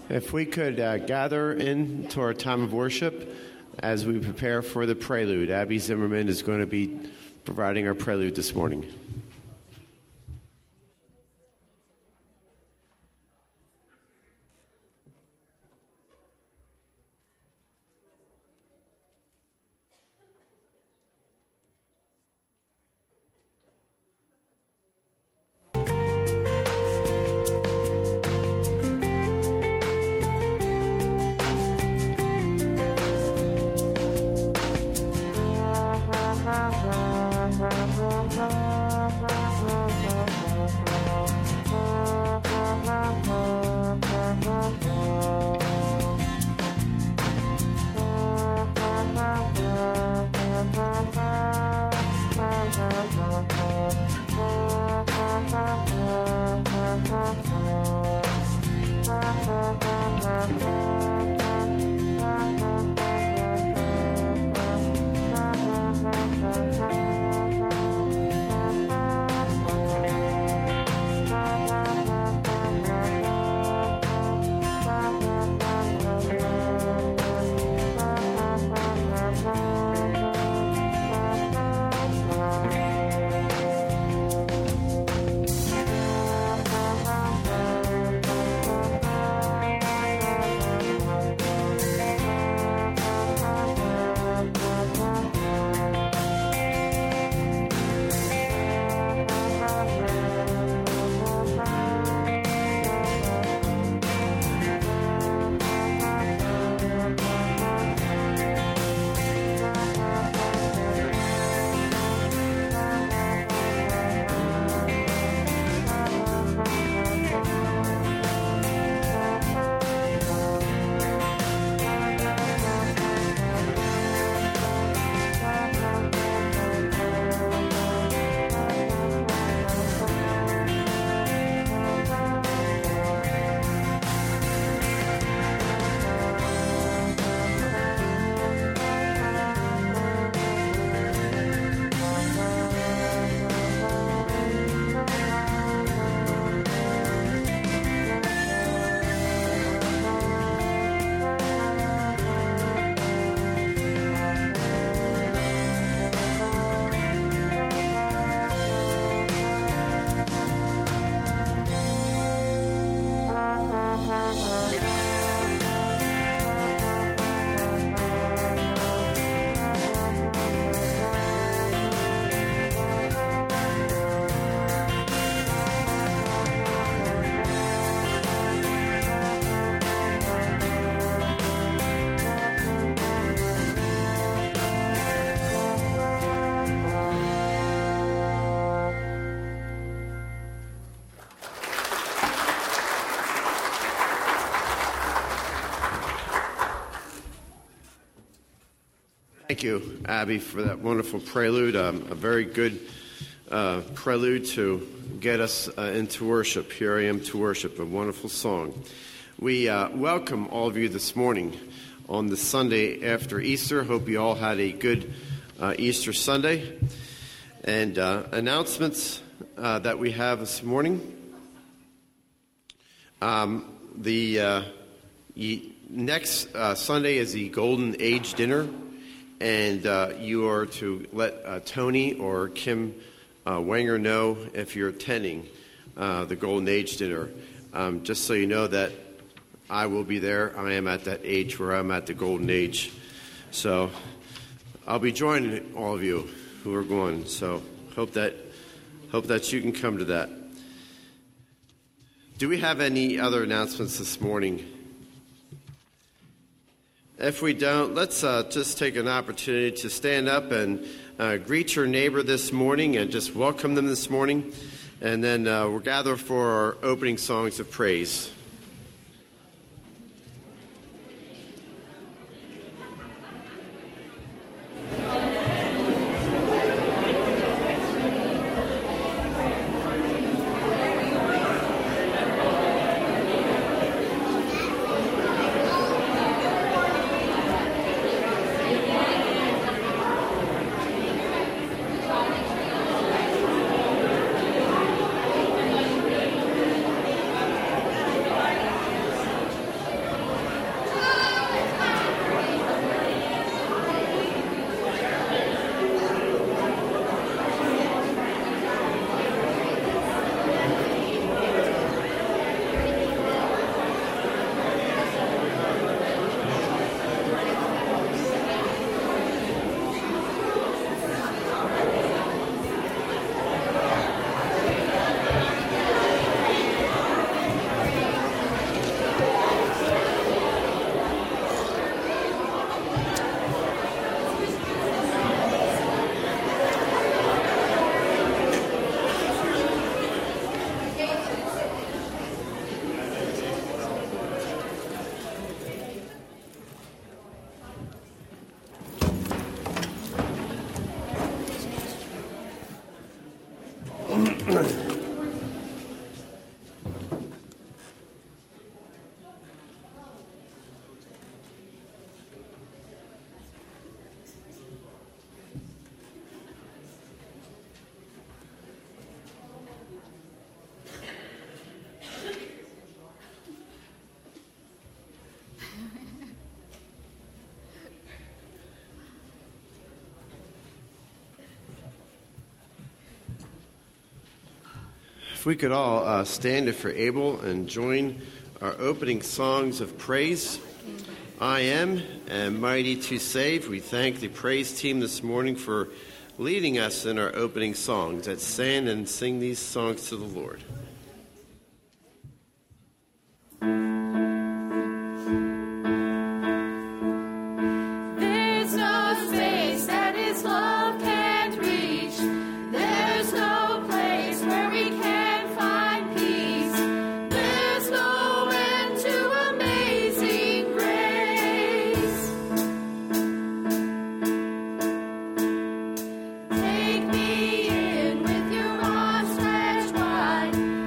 If we could gather into our time of worship as we prepare for the prelude. Abby Zimmerman is going to be providing our prelude this morning. Thank you, Abby, for that wonderful prelude. A very good prelude to get us into worship. Here I Am to Worship, a wonderful song. We welcome all of you this morning on the Sunday after Easter. Hope you all had a good Easter Sunday. And announcements that we have this morning. The next Sunday is the Golden Age Dinner. And you are to let Tony or Kim Wenger know if you're attending the Golden Age Dinner. Just so you know that I will be there. I am at that age where I'm at the Golden Age. So I'll be joining all of you who are going. So hope that you can come to that. Do we have any other announcements this morning? If we don't, let's just take an opportunity to stand up and greet your neighbor this morning and just welcome them this morning. And then we'll gather for our opening songs of praise. If we could all stand if you're able and join our opening songs of praise. I am and mighty to save. We thank the praise team this morning for leading us in our opening songs. Let's stand and sing these songs to the Lord. Take me in with your arms stretched wide.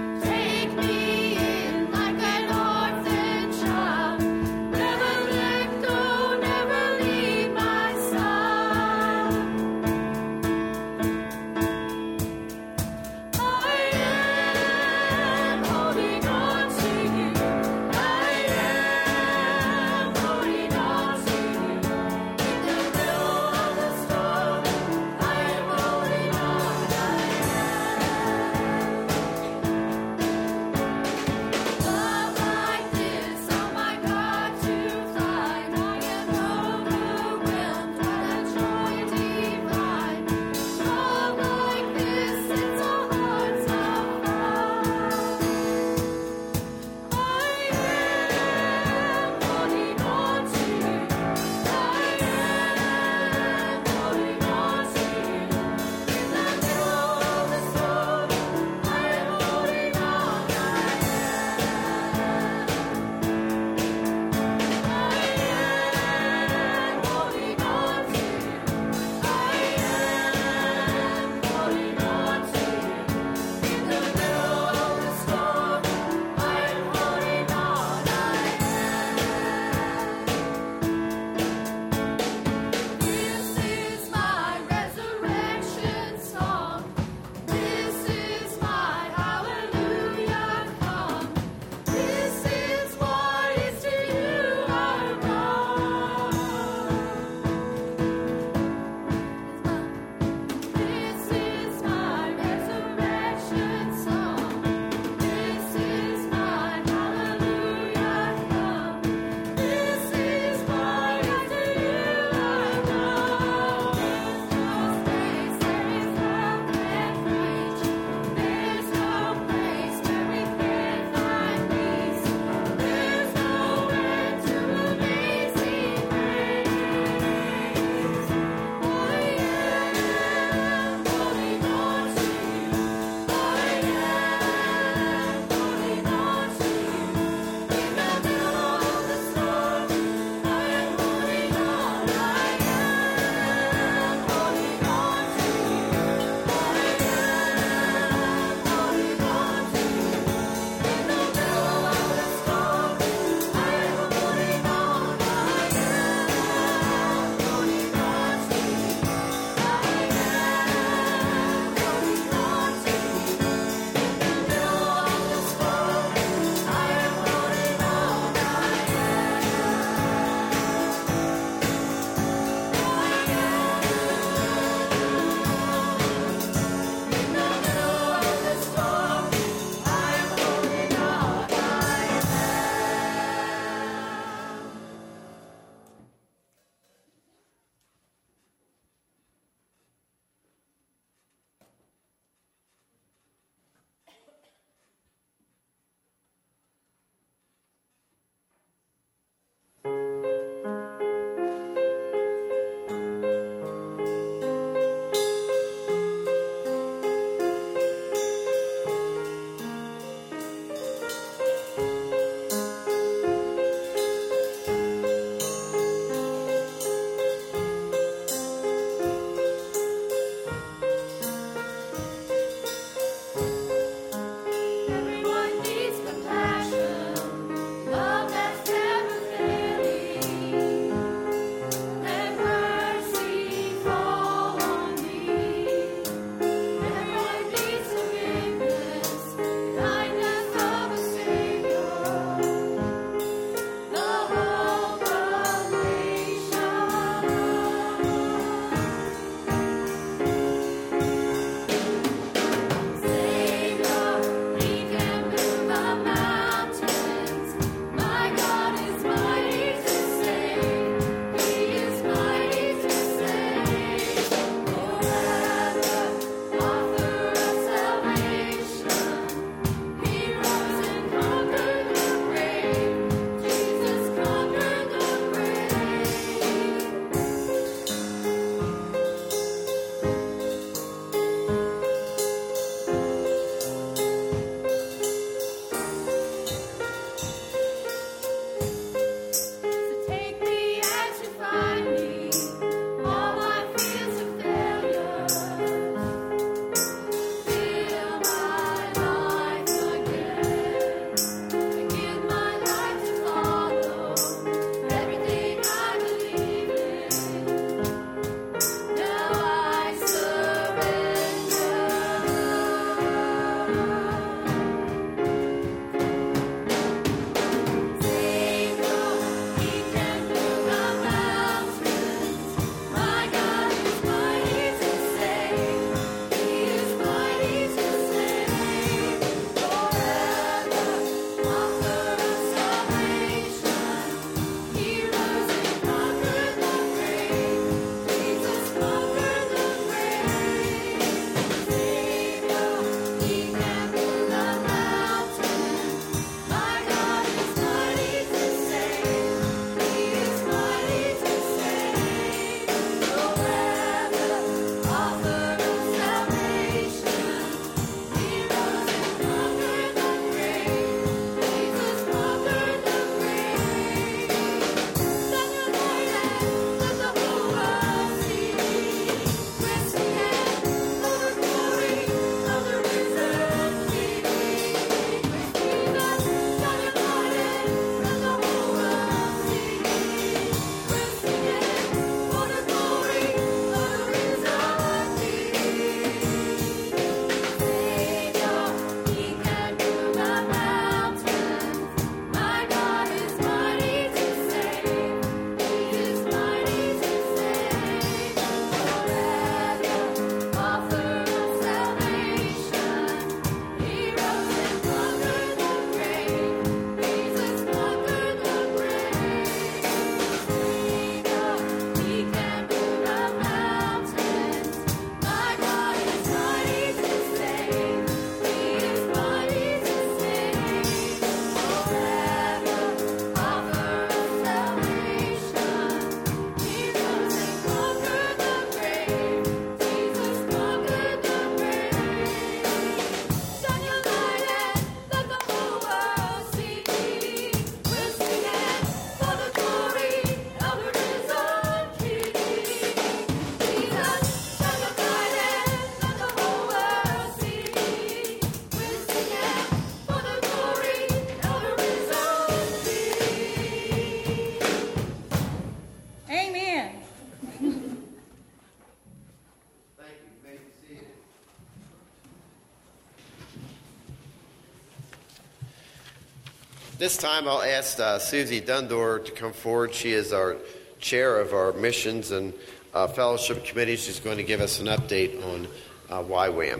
This time I'll ask Susie Dundor to come forward. She is our chair of our missions and fellowship committee. She's going to give us an update on YWAM.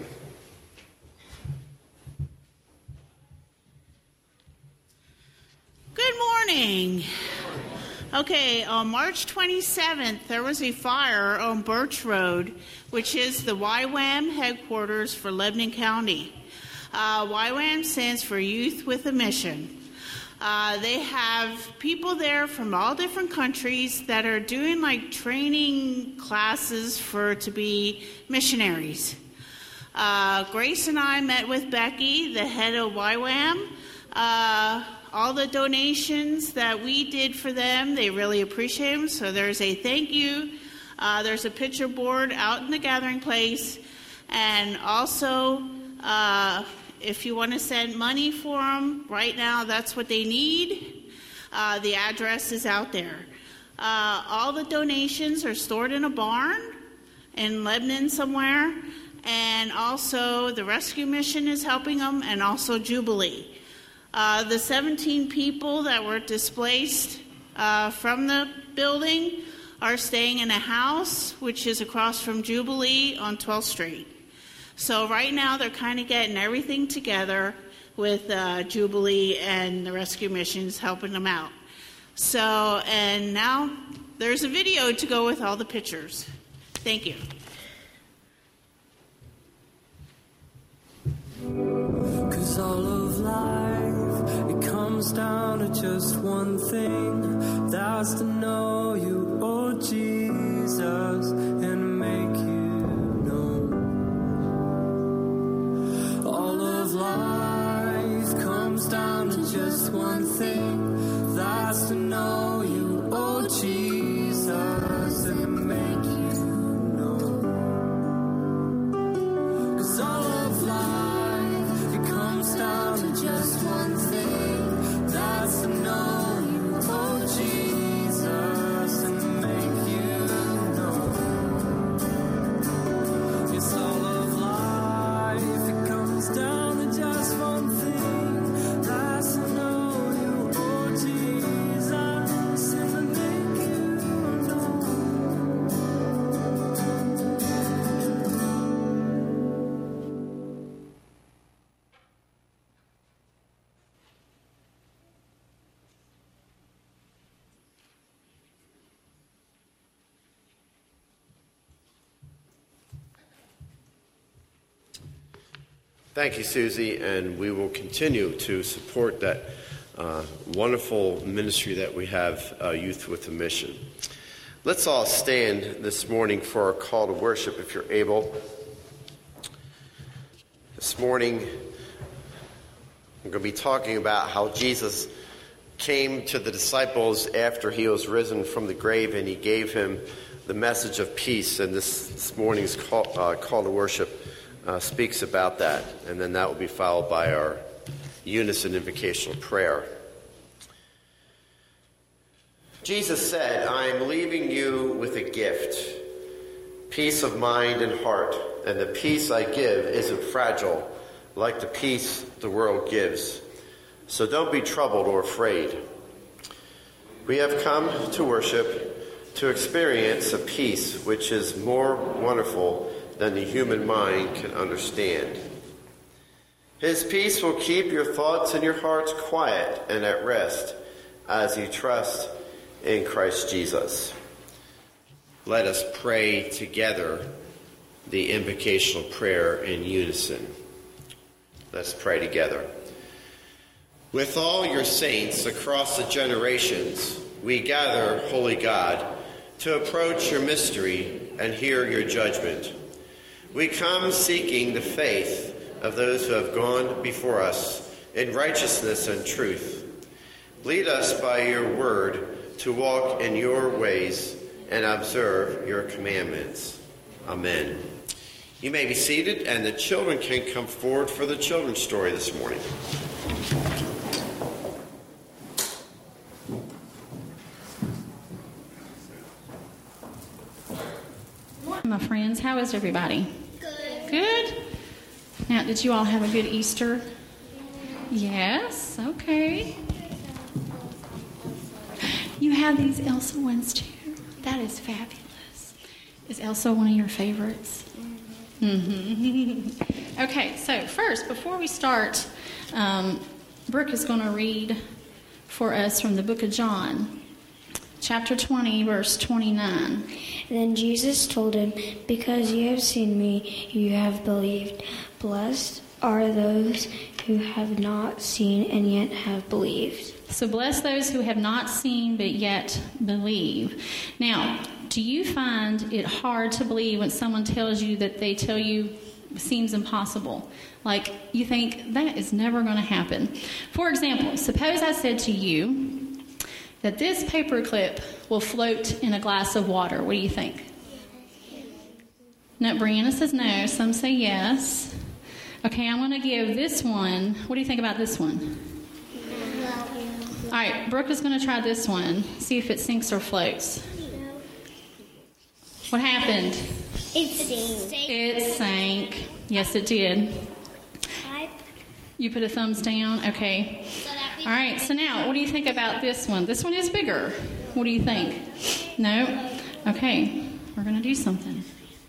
Good morning. Okay, on March 27th, there was a fire on Birch Road, which is the YWAM headquarters for Lebanon County. YWAM stands for Youth with a Mission. They have people there from all different countries that are doing like training classes to be missionaries. Grace and I met with Becky, the head of YWAM. All the donations that we did for them, they really appreciate them. So there's a thank you. There's a picture board out in the gathering place. And also, if you want to send money for them, right now that's what they need. The address is out there. All the donations are stored in a barn in Lebanon somewhere. And also the rescue mission is helping them, and also Jubilee. The 17 people that were displaced from the building are staying in a house, which is across from Jubilee on 12th Street. So right now they're kind of getting everything together with Jubilee and the rescue missions helping them out. So, and now there's a video to go with all the pictures. Thank you. 'Cause all of life, it comes down to just one thing. That's to know you, oh Jesus, and make you known. All of life comes down to just one thing. That's to know you, oh Jesus, and make you known. 'Cause all of life comes down to just one thing. That's to know you, oh Jesus, and make you known. It's all of life, it comes down to just one thing. That's to know you, oh Jesus, and make you known. Thank you, Susie, and we will continue to support that wonderful ministry that we have, Youth with a Mission. Let's all stand this morning for our call to worship, if you're able. This morning, I'm going to be talking about how Jesus came to the disciples after he was risen from the grave, and he gave him the message of peace. And this morning's call to worship speaks about that, and then that will be followed by our unison invocational prayer. Jesus said, "I am leaving you with a gift, peace of mind and heart, and the peace I give isn't fragile like the peace the world gives. So don't be troubled or afraid." We have come to worship, to experience a peace which is more wonderful than the human mind can understand. His peace will keep your thoughts and your hearts quiet and at rest as you trust in Christ Jesus. Let us pray together the invocational prayer in unison. Let's pray together. With all your saints across the generations, we gather, Holy God, to approach your mystery and hear your judgment. We come seeking the faith of those who have gone before us in righteousness and truth. Lead us by your word to walk in your ways and observe your commandments. Amen. You may be seated, and the children can come forward for the children's story this morning. My friends, how is everybody? Good. Now, did you all have a good Easter? Yes. Okay. You have these Elsa ones too. That is fabulous. Is Elsa one of your favorites? Mm-hmm. Okay, so first, before we start, Brooke is going to read for us from the book of John, chapter 20, verse 29. Then Jesus told him, "Because you have seen me, you have believed. Blessed are those who have not seen and yet have believed." So bless those who have not seen but yet believe. Now, do you find it hard to believe when someone tells you that they tell you seems impossible? Like, you think, that is never going to happen. For example, suppose I said to you that this paper clip will float in a glass of water. What do you think? No, Brianna says no. Some say yes. Okay, I'm going to give this one. What do you think about this one? All right, Brooke is going to try this one. See if it sinks or floats. What happened? It sank. It sank. Yes, it did. You put a thumbs down? Okay. All right, so now, what do you think about this one? This one is bigger. What do you think? No? Okay, we're going to do something.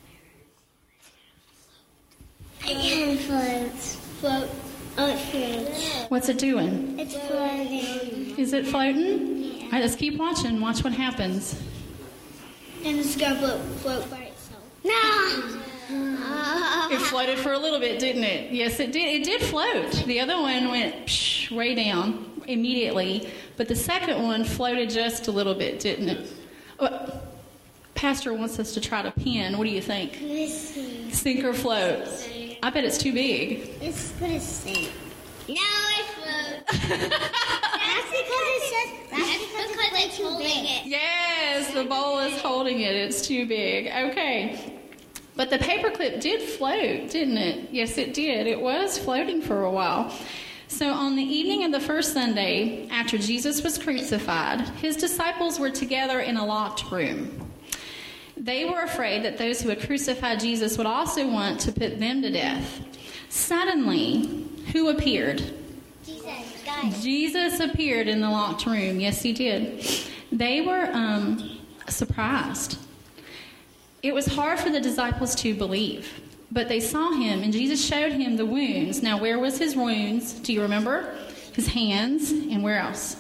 It floats. Oh, it floats. What's it doing? It's floating. Is it floating? Yeah. All right, let's keep watching. Watch what happens. And it's going to float by itself. No! It floated for a little bit, didn't it? Yes, it did. It did float. The other one went way down immediately, but the second one floated just a little bit, didn't it? Pastor wants us to try to pin. What do you think? Sink or float? I bet it's too big. It's going to sink. No, it floats. That's because it's holding it. Yes, the bowl is holding it. It's too big. Okay. But the paperclip did float, didn't it? Yes, it did. It was floating for a while. So on the evening of the first Sunday after Jesus was crucified, his disciples were together in a locked room. They were afraid that those who had crucified Jesus would also want to put them to death. Suddenly, who appeared? Jesus appeared in the locked room. Yes, he did. They were surprised. It was hard for the disciples to believe, but they saw him, and Jesus showed him the wounds. Now, where was his wounds? Do you remember? His hands, and where else?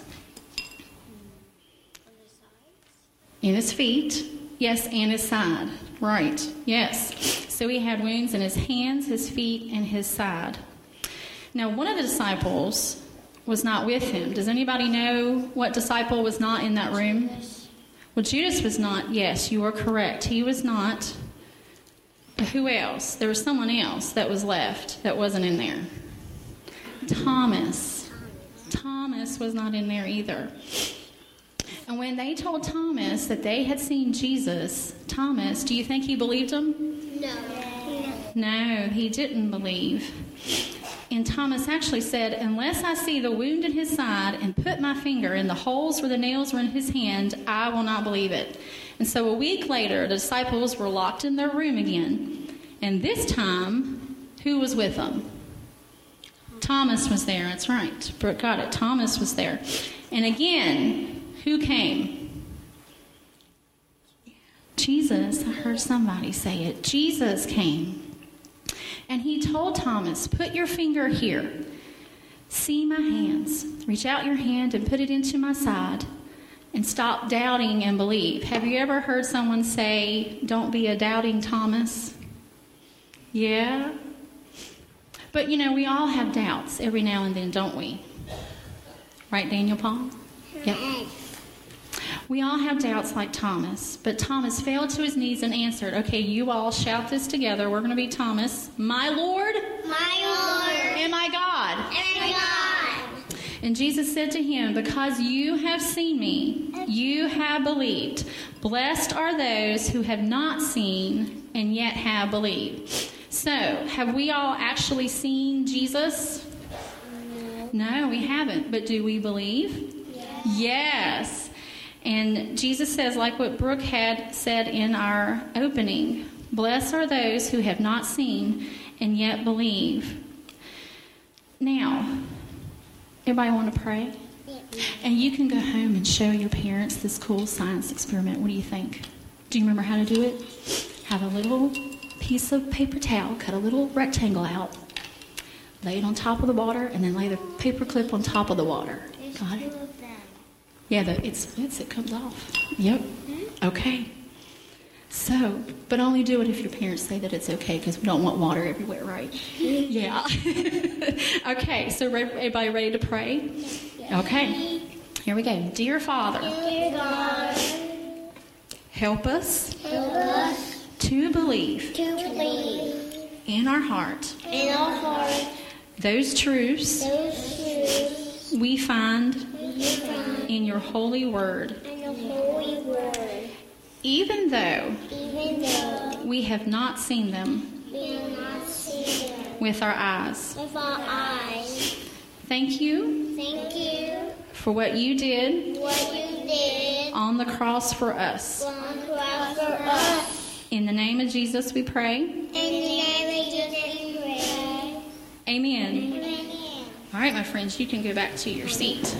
In his feet. Yes, and his side. Right. Yes. So he had wounds in his hands, his feet, and his side. Now, one of the disciples was not with him. Does anybody know what disciple was not in that room? Well, Judas was not. Yes, you are correct. He was not. But who else? There was someone else that was left that wasn't in there. Thomas. Thomas was not in there either. And when they told Thomas that they had seen Jesus, Thomas, do you think he believed them? No, he didn't believe. And Thomas actually said, "Unless I see the wound in his side and put my finger in the holes where the nails were in his hand, I will not believe it." And so a week later, the disciples were locked in their room again. And this time, who was with them? Thomas was there. That's right. Brooke got it. Thomas was there. And again, who came? Jesus. I heard somebody say it. Jesus came. And he told Thomas, "Put your finger here. See my hands. Reach out your hand and put it into my side. And stop doubting and believe." Have you ever heard someone say, "Don't be a doubting Thomas"? Yeah? But, we all have doubts every now and then, don't we? Right, Daniel Paul? Yep. We all have doubts like Thomas, but Thomas fell to his knees and answered. Okay, you all shout this together. We're going to be Thomas. "My Lord, my Lord, and my God." And my God. And Jesus said to him, "Because you have seen me, you have believed. Blessed are those who have not seen and yet have believed." So, have we all actually seen Jesus? No, we haven't. But do we believe? Yes. And Jesus says, like what Brooke had said in our opening, "Blessed are those who have not seen and yet believe." Now, everybody want to pray? And you can go home and show your parents this cool science experiment. What do you think? Do you remember how to do it? Have a little piece of paper towel, cut a little rectangle out, lay it on top of the water, and then lay the paper clip on top of the water. Got it? Yeah, it splits. It comes off. Yep. Okay. So, but only do it if your parents say that it's okay, because we don't want water everywhere, right? Yeah. Okay, so everybody ready to pray? Okay. Here we go. Dear Father, help us to believe in our heart those truths we find in your holy word. Even though we have not seen them with our eyes. Thank you for what you did on the cross for us. In the name of Jesus we pray. Amen. All right, my friends, you can go back to your seat.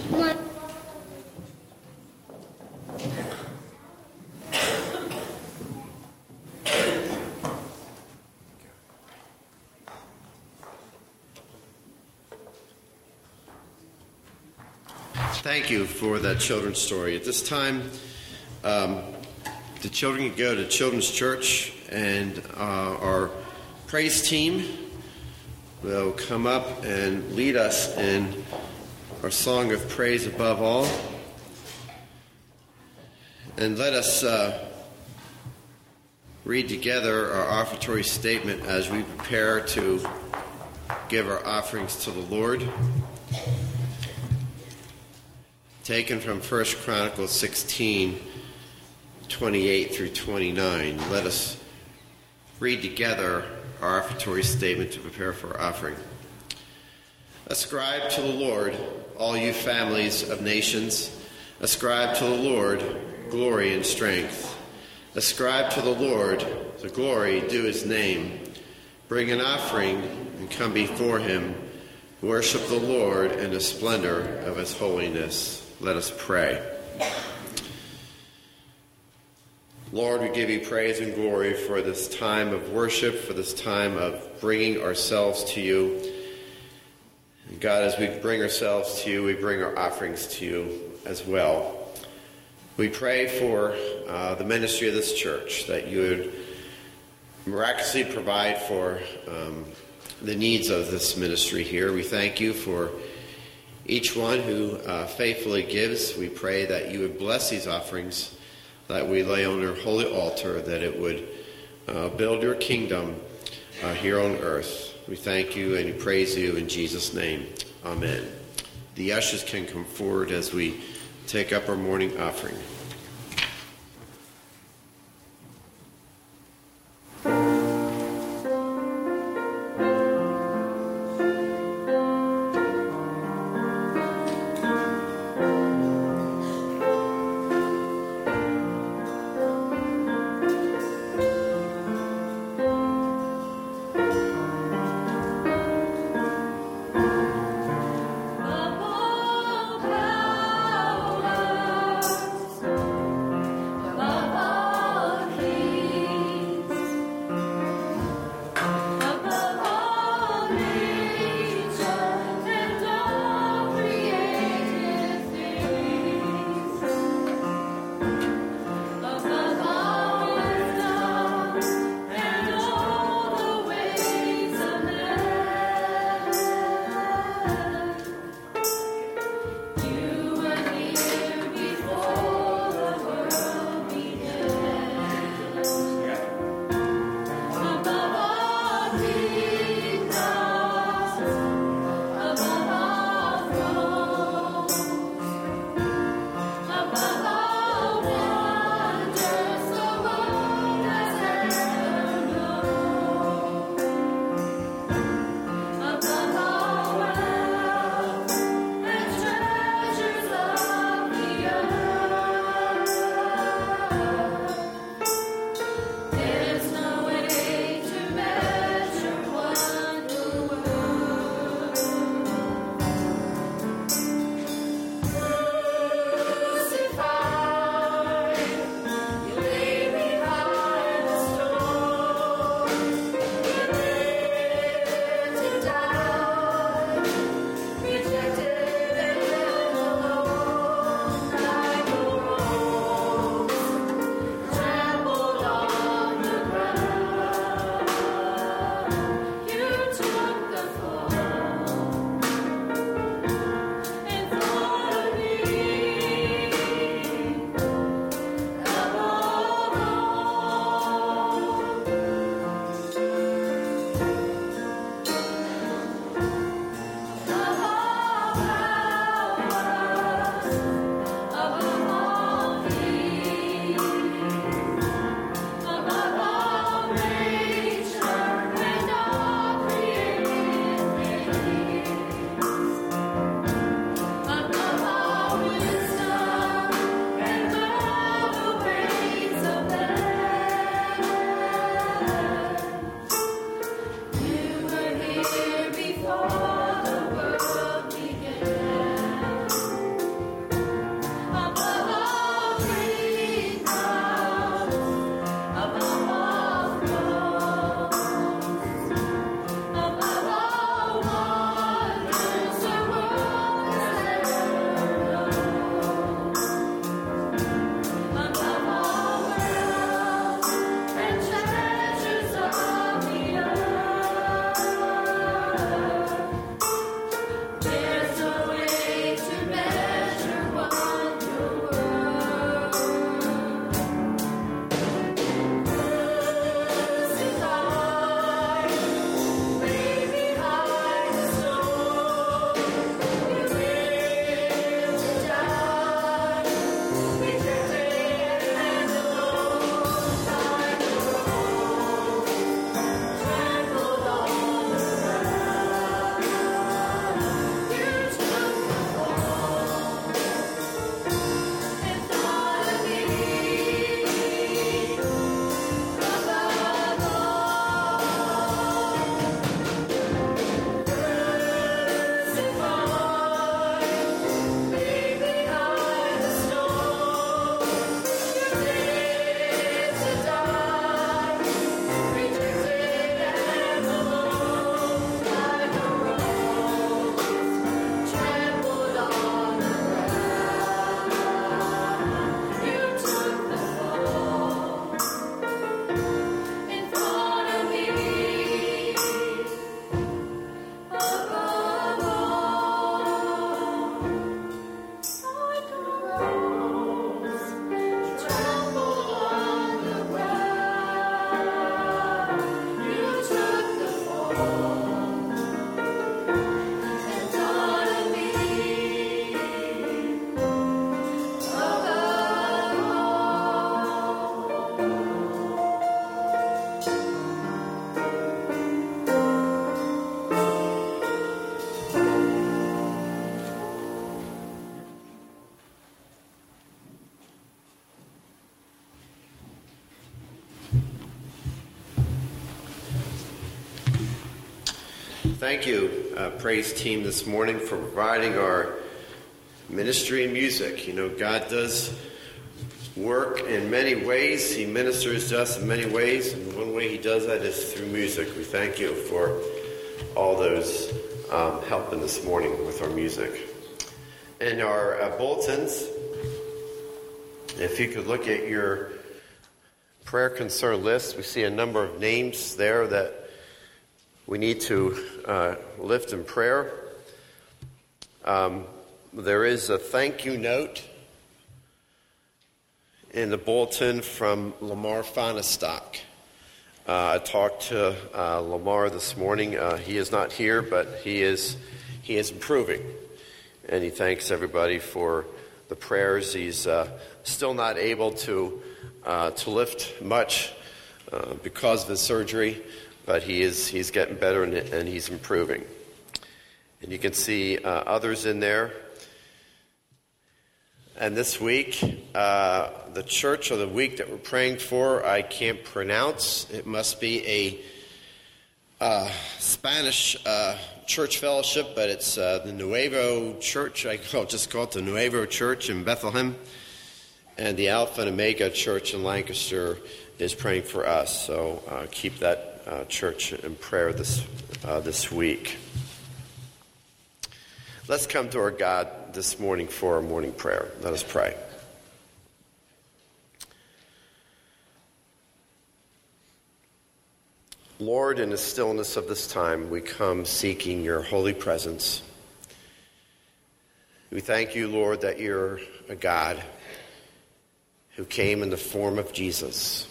Thank you for that children's story. At this time, the children can go to Children's Church, and our praise team will come up and lead us in our song of praise above all. And let us read together our offertory statement as we prepare to give our offerings to the Lord. Taken from 1 Chronicles 16, 28 through 29. Let us read together our offertory statement to prepare for our offering. Ascribe to the Lord, all you families of nations. Ascribe to the Lord glory and strength. Ascribe to the Lord the glory due his name. Bring an offering and come before him. Worship the Lord in the splendor of his holiness. Let us pray. Lord, we give you praise and glory for this time of worship, for this time of bringing ourselves to you. And God, as we bring ourselves to you, we bring our offerings to you as well. We pray for the ministry of this church, that you would miraculously provide for the needs of this ministry here. We thank you for each one who faithfully gives. We pray that you would bless these offerings that we lay on your holy altar, that it would build your kingdom here on earth. We thank you and praise you in Jesus' name. Amen. The ushers can come forward as we take up our morning offering. Above powers, Thank you, praise team, this morning for providing our ministry and music. You know, God does work in many ways. He ministers to us in many ways, and one way he does that is through music. We thank you for all those helping this morning with our music. In our bulletins, if you could look at your prayer concern list, we see a number of names there that we need to lift in prayer. There is a thank you note in the bulletin from Lamar Fanastock. I talked to Lamar this morning. He is not here, but he is improving, and he thanks everybody for the prayers. He's still not able to lift much because of his surgery, but he's getting better and he's improving. And you can see others in there. And this week, the church of the week that we're praying for, I can't pronounce. It must be a Spanish church fellowship, but it's the Nuevo Church. I'll just call it the Nuevo Church in Bethlehem. And the Alpha and Omega Church in Lancaster is praying for us. So keep that church in prayer this week. Let's come to our God this morning for our morning prayer. Let us pray. Lord, in the stillness of this time, we come seeking your holy presence. We thank you, Lord, that you're a God who came in the form of Jesus.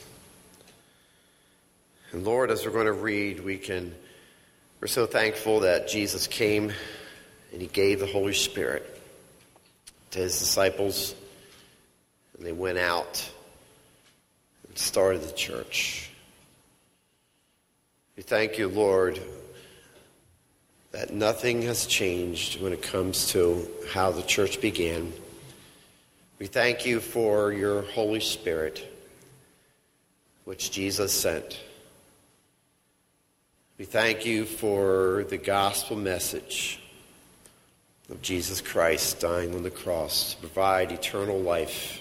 And Lord, as we're going to read, we're so thankful that Jesus came and he gave the Holy Spirit to his disciples, and they went out and started the church. We thank you, Lord, that nothing has changed when it comes to how the church began. We thank you for your Holy Spirit, which Jesus sent. We thank you for the gospel message of Jesus Christ dying on the cross to provide eternal life.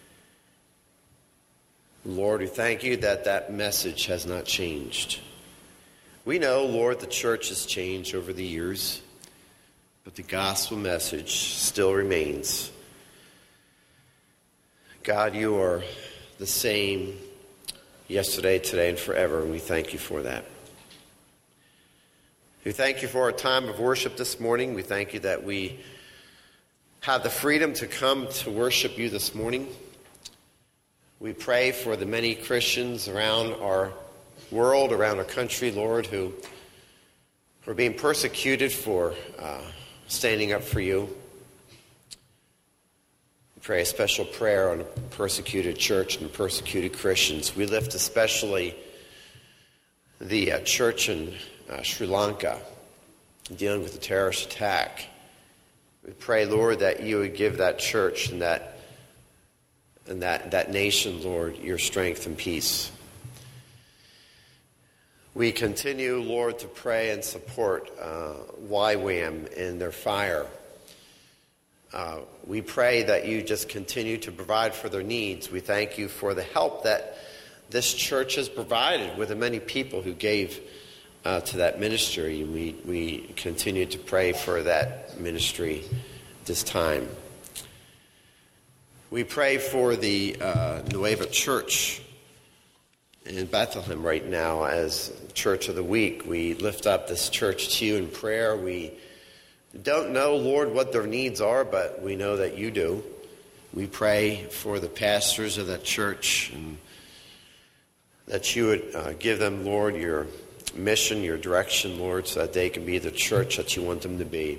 Lord, we thank you that that message has not changed. We know, Lord, the church has changed over the years, but the gospel message still remains. God, you are the same yesterday, today, and forever, and we thank you for that. We thank you for our time of worship this morning. We thank you that we have the freedom to come to worship you this morning. We pray for the many Christians around our world, around our country, Lord, who are being persecuted for standing up for you. We pray a special prayer on a persecuted church and persecuted Christians. We lift especially the church in Sri Lanka, dealing with the terrorist attack. We pray, Lord, that you would give that church and that nation, Lord, your strength and peace. We continue, Lord, to pray and support YWAM in their fire. We pray that you just continue to provide for their needs. We thank you for the help that this church has provided with the many people who gave to that ministry. We continue to pray for that ministry this time. We pray for the Nueva Church in Bethlehem right now as Church of the Week. We lift up this church to you in prayer. We don't know, Lord, what their needs are, but we know that you do. We pray for the pastors of that church, and that you would give them, Lord, your mission, your direction, Lord, so that they can be the church that you want them to be.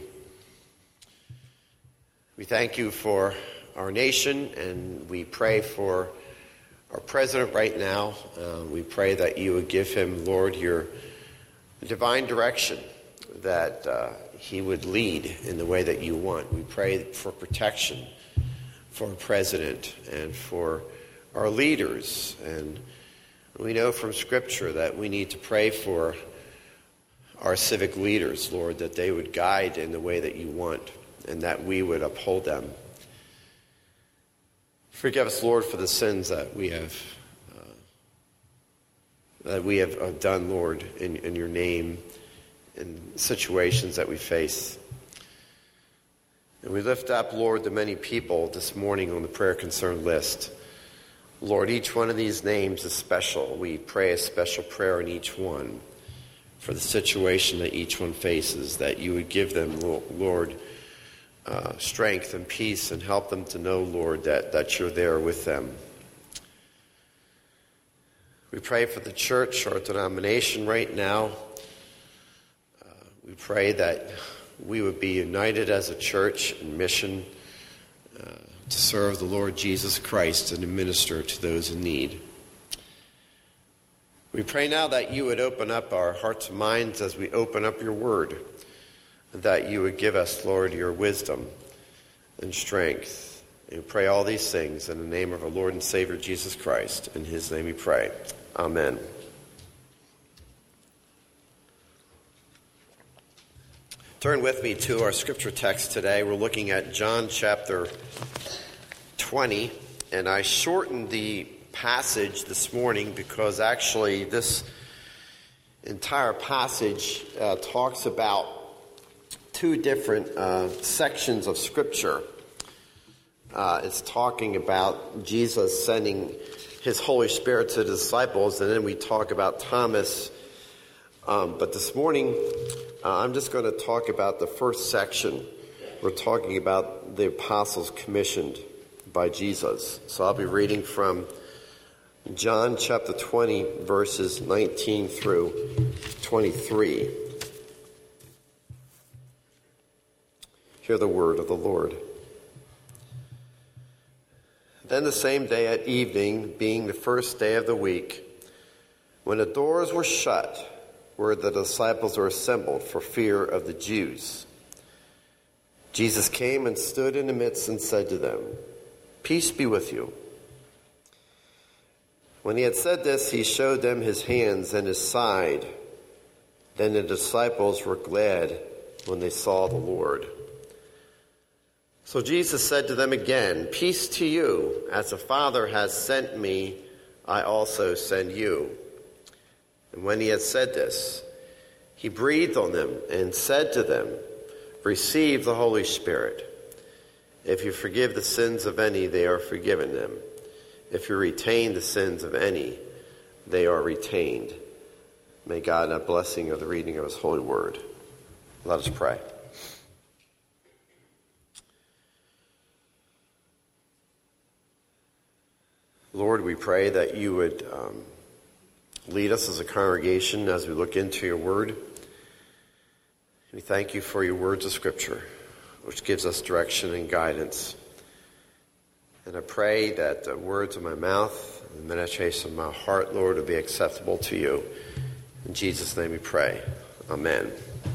We thank you for our nation, and we pray for our president right now. We pray that you would give him, Lord, your divine direction, that he would lead in the way that you want. We pray for protection for our president and for our leaders. And we know from Scripture that we need to pray for our civic leaders, Lord, that they would guide in the way that you want and that we would uphold them. Forgive us, Lord, for the sins that we have done, Lord, in your name, in situations that we face. And we lift up, Lord, the many people this morning on the prayer concern list. Lord, each one of these names is special. We pray a special prayer in each one for the situation that each one faces, that you would give them, Lord, strength and peace, and help them to know, Lord, that you're there with them. We pray for the church, our denomination right now. We pray that we would be united as a church in mission to serve the Lord Jesus Christ and to minister to those in need. We pray now that you would open up our hearts and minds as we open up your word, that you would give us, Lord, your wisdom and strength. And we pray all these things in the name of our Lord and Savior Jesus Christ. In his name we pray. Amen. Turn with me to our scripture text today. We're looking at John chapter 20, and I shortened the passage this morning because actually this entire passage talks about two different sections of scripture. It's talking about Jesus sending his Holy Spirit to the disciples, and then we talk about Thomas. But this morning, I'm just going to talk about the first section. We're talking about the apostles commissioned by Jesus. So I'll be reading from John chapter 20, verses 19 through 23. Hear the word of the Lord. Then the same day at evening, being the first day of the week, when the doors were shut, where the disciples were assembled for fear of the Jews, Jesus came and stood in the midst and said to them, "Peace be with you." When he had said this, he showed them his hands and his side. Then the disciples were glad when they saw the Lord. So Jesus said to them again, "Peace to you. As the Father has sent me, I also send you." And when he had said this, he breathed on them and said to them, "Receive the Holy Spirit. If you forgive the sins of any, they are forgiven them. If you retain the sins of any, they are retained." May God have blessing of the reading of his holy word. Let us pray. Lord, we pray that you would lead us as a congregation as we look into your word. We thank you for your words of Scripture, which gives us direction and guidance. And I pray that the words of my mouth and the meditation of my heart, Lord, will be acceptable to you. In Jesus' name we pray. Amen.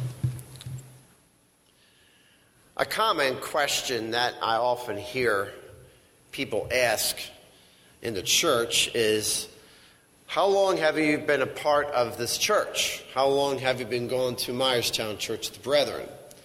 A common question that I often hear people ask in the church is, how long have you been a part of this church? How long have you been going to Myerstown Church of the Brethren?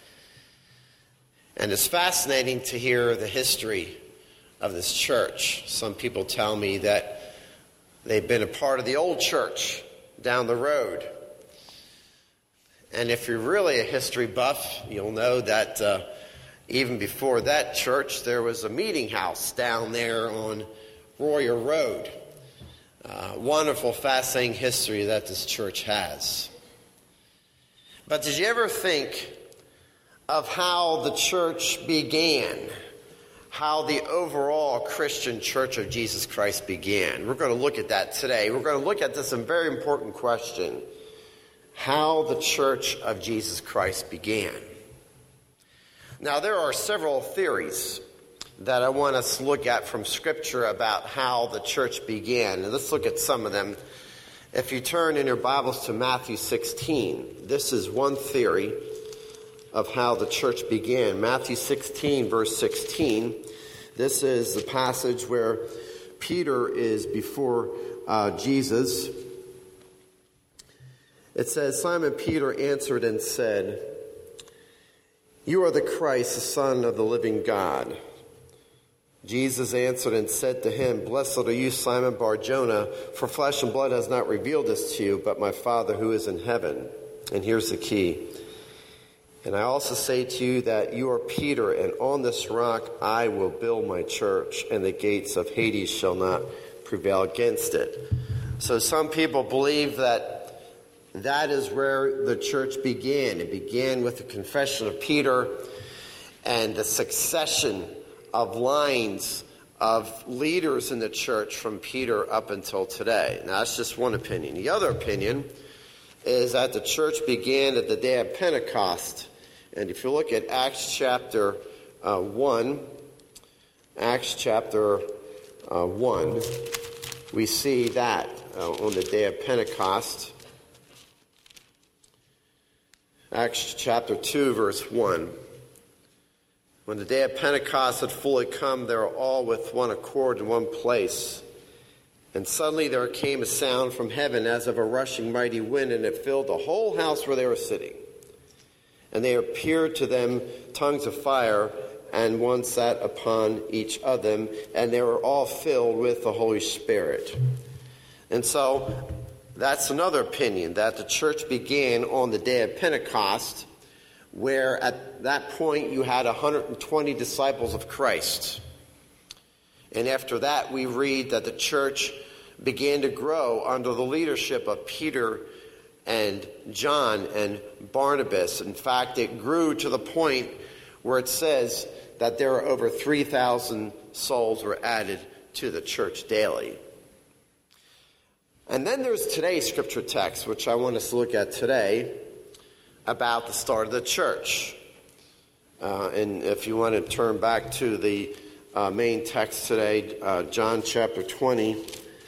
And it's fascinating to hear the history of this church. Some people tell me that they've been a part of the old church down the road. And if you're really a history buff, you'll know that even before that church, there was a meeting house down there on Royer Road. Wonderful, fascinating history that this church has. But did you ever think of how the church began? How the overall Christian Church of Jesus Christ began? We're going to look at that today. We're going to look at this very important question: how the Church of Jesus Christ began. Now, there are several theories that I want us to look at from Scripture about how the church began. And let's look at some of them. If you turn in your Bibles to Matthew 16, this is one theory of how the church began. Matthew 16, verse 16. This is the passage where Peter is before Jesus. It says, Simon Peter answered and said, "You are the Christ, the Son of the living God." Jesus answered and said to him, "Blessed are you, Simon Bar-Jonah, for flesh and blood has not revealed this to you, but my Father who is in heaven." And here's the key. "And I also say to you that you are Peter, and on this rock I will build my church, and the gates of Hades shall not prevail against it." So some people believe that is where the church began. It began with the confession of Peter and the succession of lines of leaders in the church from Peter up until today. Now, that's just one opinion. The other opinion is that the church began at the day of Pentecost. And if you look at Acts chapter 1, we see that on the day of Pentecost. Acts chapter 2, verse 1. "When the day of Pentecost had fully come, they were all with one accord in one place. And suddenly there came a sound from heaven as of a rushing mighty wind, and it filled the whole house where they were sitting. And there appeared to them tongues of fire, and one sat upon each of them, and they were all filled with the Holy Spirit." And so that's another opinion, that the church began on the day of Pentecost, where at that point you had 120 disciples of Christ. And after that, we read that the church began to grow under the leadership of Peter and John and Barnabas. In fact, it grew to the point where it says that there were over 3,000 souls were added to the church daily. And then there's today's scripture text, which I want us to look at today, about the start of the church. And if you want to turn back to the main text today, John chapter 20,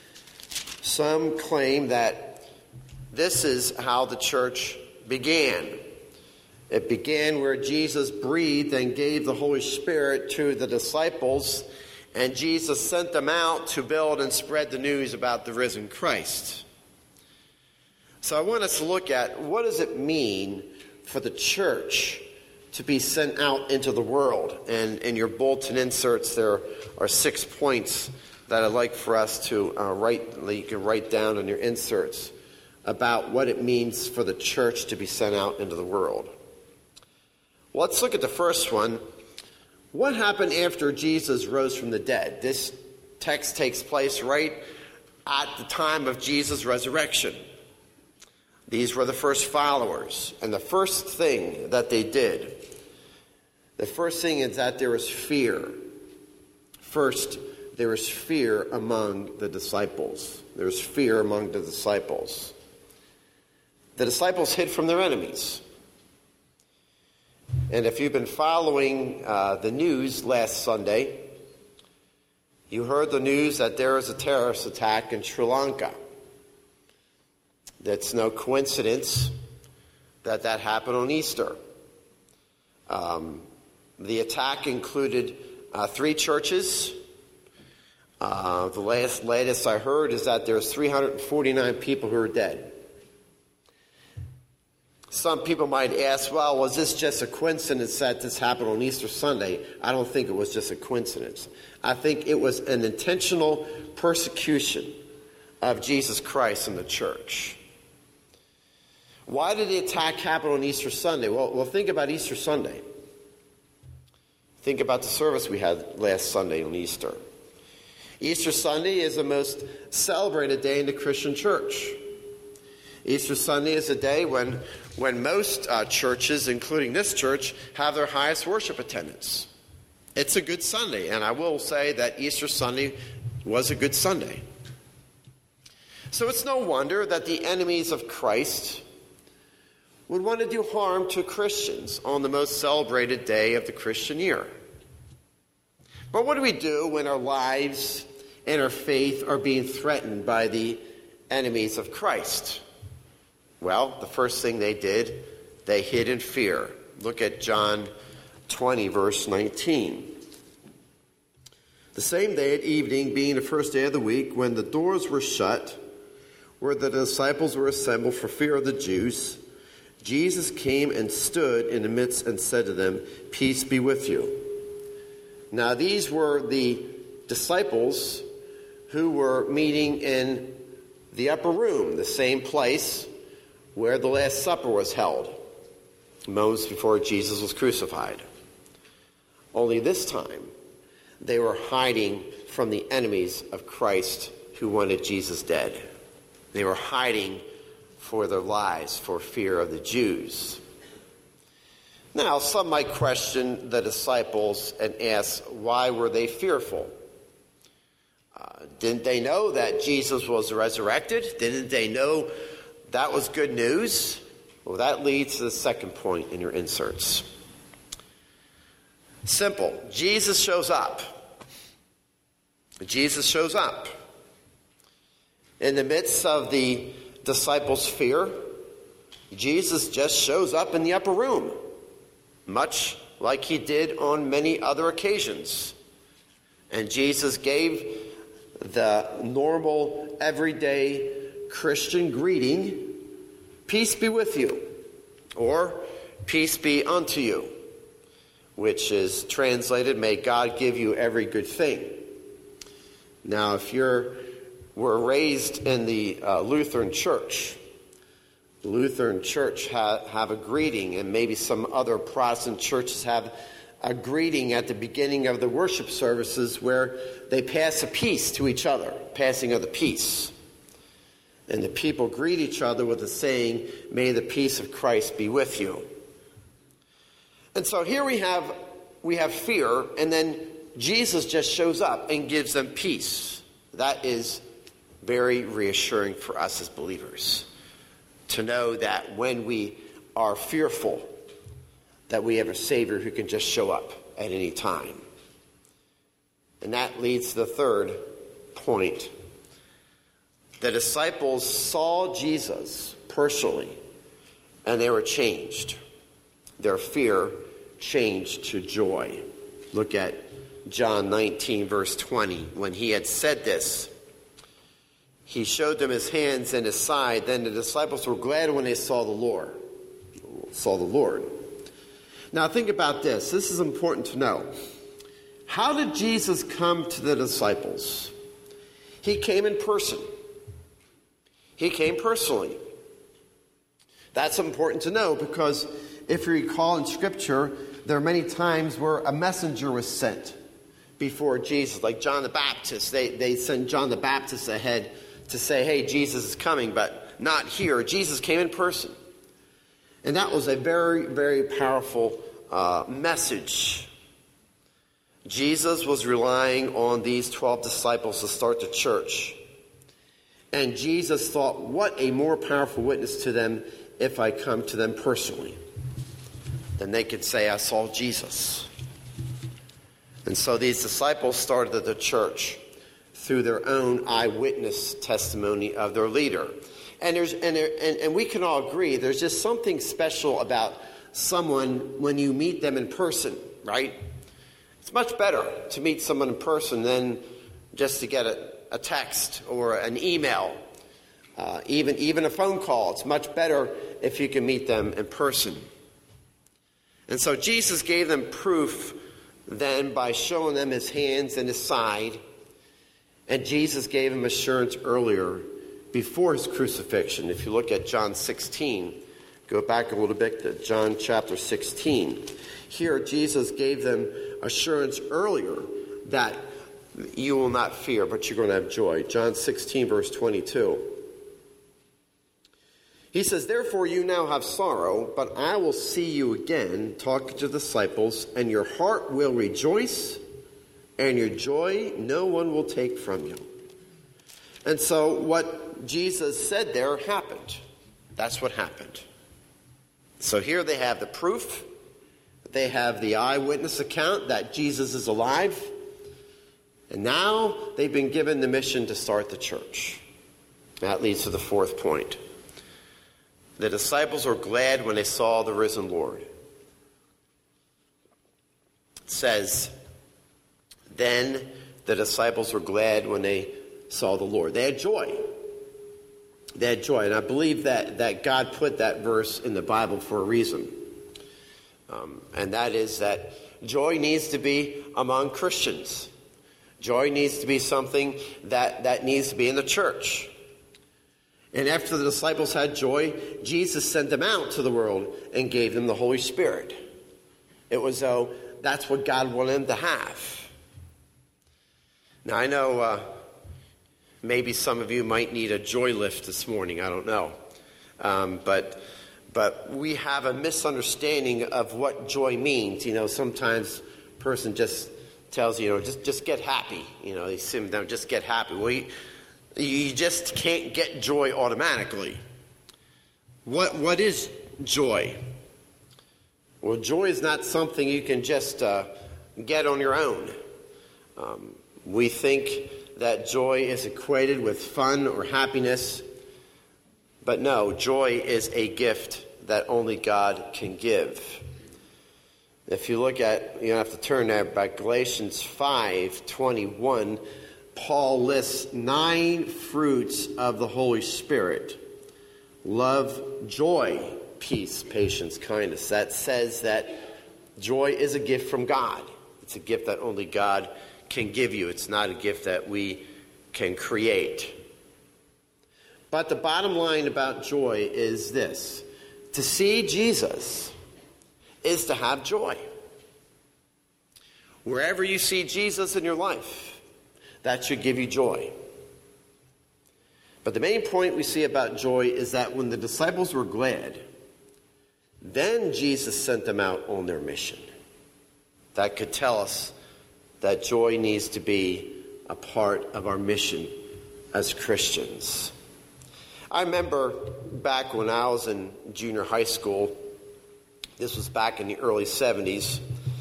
some claim that this is how the church began. It began where Jesus breathed and gave the Holy Spirit to the disciples, and Jesus sent them out to build and spread the news about the risen Christ. So I want us to look at, what does it mean for the church to be sent out into the world? And in your bulletin inserts, there are 6 points that I'd like for us to you can write down on your inserts about what it means for the church to be sent out into the world. Let's look at the first one. What happened after Jesus rose from the dead? This text takes place right at the time of Jesus' resurrection. These were the first followers. And the first thing that they did, the first thing is that there was fear. First, there was fear among the disciples. There was fear among the disciples. The disciples hid from their enemies. And if you've been following the news last Sunday, you heard the news that there was a terrorist attack in Sri Lanka. It's no coincidence that happened on Easter. The attack included 3 churches. The latest I heard is that there's 349 people who are dead. Some people might ask, well, was this just a coincidence that this happened on Easter Sunday? I don't think it was just a coincidence. I think it was an intentional persecution of Jesus Christ and the church. Why did the attack happen on Easter Sunday? Well, think about Easter Sunday. Think about the service we had last Sunday on Easter. Easter Sunday is the most celebrated day in the Christian church. Easter Sunday is a day when most churches, including this church, have their highest worship attendance. It's a good Sunday, and I will say that Easter Sunday was a good Sunday. So it's no wonder that the enemies of Christ would want to do harm to Christians on the most celebrated day of the Christian year. But what do we do when our lives and our faith are being threatened by the enemies of Christ? Well, the first thing they did, they hid in fear. Look at John 20, verse 19. The same day at evening, being the first day of the week, when the doors were shut, where the disciples were assembled for fear of the Jews, Jesus came and stood in the midst and said to them, "Peace be with you." Now these were the disciples who were meeting in the upper room, the same place where the Last Supper was held, moments before Jesus was crucified. Only this time, they were hiding from the enemies of Christ who wanted Jesus dead. They were hiding for their lives for fear of the Jews. Now, some might question the disciples and ask, why were they fearful? Didn't they know that Jesus was resurrected? Didn't they know that was good news? Well, that leads to the second point in your inserts. Simple. Jesus shows up. Jesus shows up. In the midst of the disciples' fear, Jesus just shows up in the upper room, much like he did on many other occasions. And Jesus gave the normal, everyday Christian greeting, "Peace be with you," or "Peace be unto you," which is translated, "May God give you every good thing." Now, if you were raised in the Lutheran Church, the Lutheran Church have a greeting, and maybe some other Protestant churches have a greeting at the beginning of the worship services where they pass a peace to each other, passing of the peace. And the people greet each other with the saying, "May the peace of Christ be with you." And so here we have fear, and then Jesus just shows up and gives them peace. That is very reassuring for us as believers, to know that when we are fearful, that we have a Savior who can just show up at any time. And that leads to the third point. The disciples saw Jesus personally, and they were changed. Their fear changed to joy. Look at John 19, verse 20. When he had said this, he showed them his hands and his side. Then the disciples were glad when they saw the Lord. Now think about this. This is important to know. How did Jesus come to the disciples? He came in person. He came personally. That's important to know, because if you recall in Scripture, there are many times where a messenger was sent before Jesus, like John the Baptist. They sent John the Baptist ahead to say, "Hey, Jesus is coming," but not here. Jesus came in person. And that was a very, very powerful message. Jesus was relying on these 12 disciples to start the church. And Jesus thought, what a more powerful witness to them if I come to them personally. Then they could say, "I saw Jesus." And so these disciples started the church through their own eyewitness testimony of their leader. And we can all agree, there's just something special about someone when you meet them in person, right? It's much better to meet someone in person than just to get a text or an email, even a phone call. It's much better if you can meet them in person. And so Jesus gave them proof then by showing them his hands and his side. And Jesus gave them assurance earlier before his crucifixion. If you look at John 16, go back a little bit to John chapter 16. Here Jesus gave them assurance earlier that you will not fear, but you're going to have joy. John 16, verse 22. He says, "Therefore you now have sorrow, but I will see you again," talking to the disciples, "and your heart will rejoice, and your joy no one will take from you." And so what Jesus said there happened. That's what happened. So here they have the proof. They have the eyewitness account that Jesus is alive. And now they've been given the mission to start the church. That leads to the fourth point. The disciples were glad when they saw the risen Lord. It says, then the disciples were glad when they saw the Lord. They had joy. They had joy. And I believe that God put that verse in the Bible for a reason. And that is that joy needs to be among Christians. Joy needs to be something that needs to be in the church. And after the disciples had joy, Jesus sent them out to the world and gave them the Holy Spirit. It was though that's what God wanted them to have. Now I know maybe some of you might need a joy lift this morning. I don't know. But we have a misunderstanding of what joy means. Sometimes a person just tells you, just get happy. They sit down, just get happy. Well, you just can't get joy automatically. What is joy? Well, joy is not something you can just get on your own. We think that joy is equated with fun or happiness. But no, joy is a gift that only God can give. If you look at, you don't have to turn there, but Galatians 5:21, Paul lists 9 fruits of the Holy Spirit. Love, joy, peace, patience, kindness. That says that joy is a gift from God. It's a gift that only God can give you. It's not a gift that we can create. But the bottom line about joy is this. To see Jesus is to have joy. Wherever you see Jesus in your life, that should give you joy. But the main point we see about joy is that when the disciples were glad, then Jesus sent them out on their mission. That could tell us that joy needs to be a part of our mission as Christians. I remember back when I was in junior high school, this was back in the early 70s.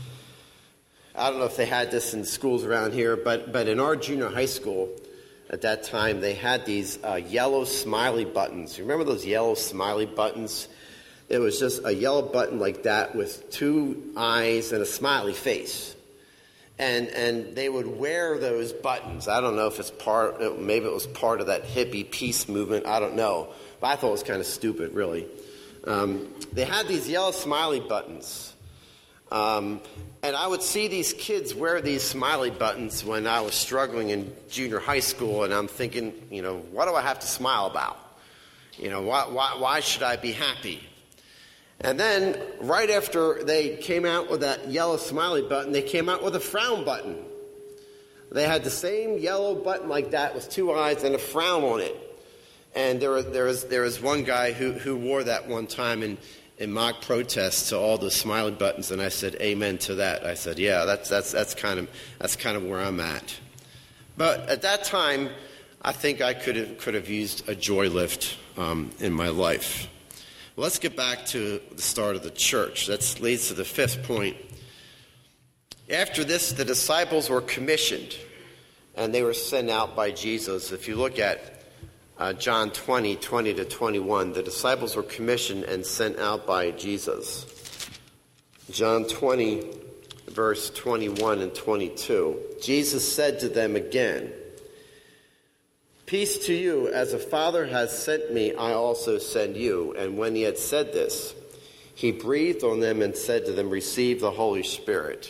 I don't know if they had this in schools around here, but in our junior high school at that time, they had these yellow smiley buttons. You remember those yellow smiley buttons? It was just a yellow button like that with 2 eyes and a smiley face. And they would wear those buttons. I don't know if maybe it was part of that hippie peace movement. I don't know. But I thought it was kind of stupid, really. They had these yellow smiley buttons. And I would see these kids wear these smiley buttons when I was struggling in junior high school. And I'm thinking, what do I have to smile about? Why should I be happy? And then, right after they came out with that yellow smiley button, they came out with a frown button. They had the same yellow button like that with 2 eyes and a frown on it. And there was one guy who wore that one time in mock protest to all the smiley buttons, and I said, "Amen to that." I said, "Yeah, that's kind of where I'm at." But at that time, I think I could have used a joy lift in my life. Let's get back to the start of the church. That leads to the 5th point. After this, the disciples were commissioned, and they were sent out by Jesus. If you look at John 20:20-21, the disciples were commissioned and sent out by Jesus. John 20, verse 21 and 22. Jesus said to them again, "Peace to you, as the Father has sent me, I also send you." And when he had said this, he breathed on them and said to them, "Receive the Holy Spirit."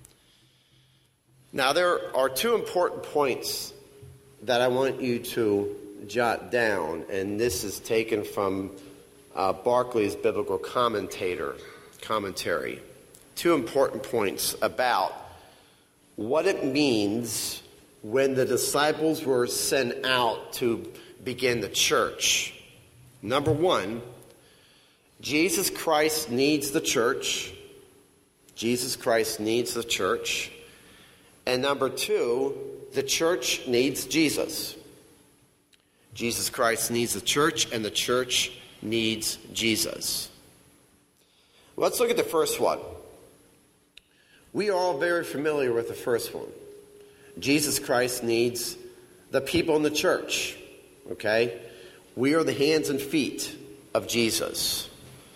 Now there are 2 important points that I want you to jot down, and this is taken from Barclay's Biblical Commentary. 2 important points about what it means when the disciples were sent out to begin the church. Number 1, Jesus Christ needs the church. Jesus Christ needs the church. And number 2, the church needs Jesus. Jesus Christ needs the church, and the church needs Jesus. Let's look at the first one. We are all very familiar with the first one. Jesus Christ needs the people in the church, okay? We are the hands and feet of Jesus.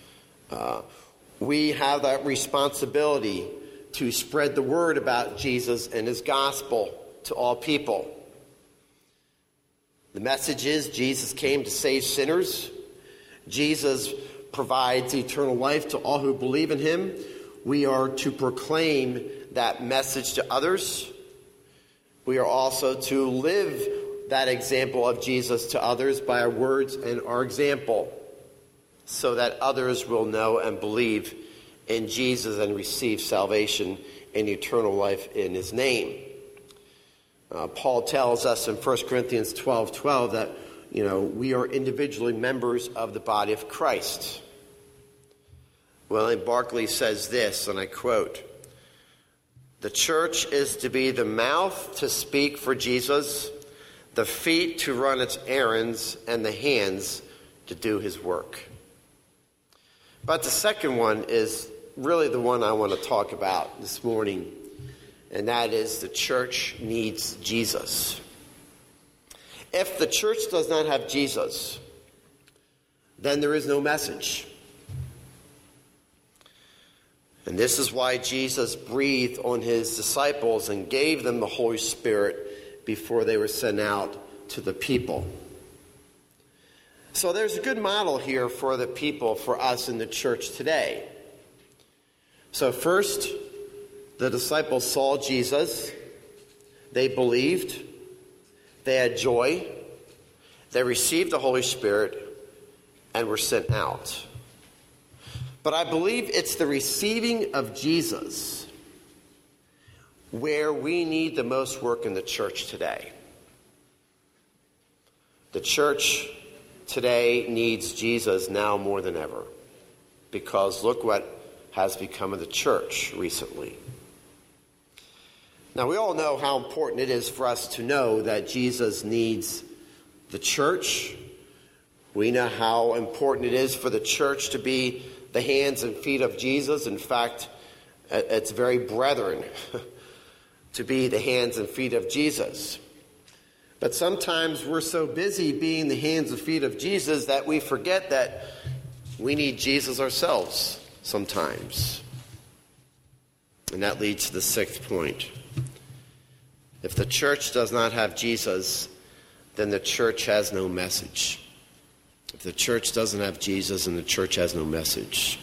We have that responsibility to spread the word about Jesus and his gospel to all people. The message is Jesus came to save sinners. Jesus provides eternal life to all who believe in him. We are to proclaim that message to others. We are also to live that example of Jesus to others by our words and our example, so that others will know and believe in Jesus and receive salvation and eternal life in his name. Paul tells us in 1 Corinthians 12:12 that, we are individually members of the body of Christ. William Barclay says this, and I quote, "The church is to be the mouth to speak for Jesus, the feet to run its errands, and the hands to do his work." But the second one is really the one I want to talk about this morning, and that is the church needs Jesus. If the church does not have Jesus, then there is no message. And this is why Jesus breathed on his disciples and gave them the Holy Spirit before they were sent out to the people. So there's a good model here for the people, for us in the church today. So first, the disciples saw Jesus. They believed. They had joy. They received the Holy Spirit and were sent out. But I believe it's the receiving of Jesus where we need the most work in the church today. The church today needs Jesus now more than ever, because look what has become of the church recently. Now, we all know how important it is for us to know that Jesus needs the church. We know how important it is for the church to be the hands and feet of Jesus. In fact, it's very brethren to be the hands and feet of Jesus. But sometimes we're so busy being the hands and feet of Jesus that we forget that we need Jesus ourselves sometimes. And that leads to the sixth point. If the church does not have Jesus, then the church has no message. If the church doesn't have Jesus, then the church has no message.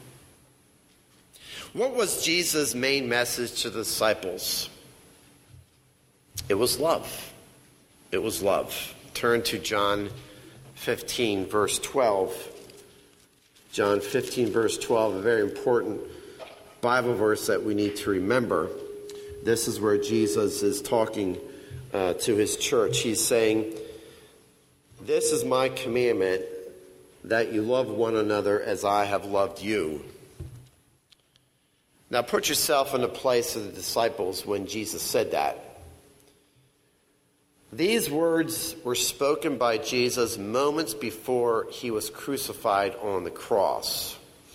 What was Jesus' main message to the disciples? It was love. It was love. Turn to John 15, verse 12. John 15, verse 12, a very important Bible verse that we need to remember. This is where Jesus is talking to his church. He's saying, "This is my commandment, that you love one another as I have loved you." Now put yourself in the place of the disciples when Jesus said that. These words were spoken by Jesus moments before he was crucified on the cross.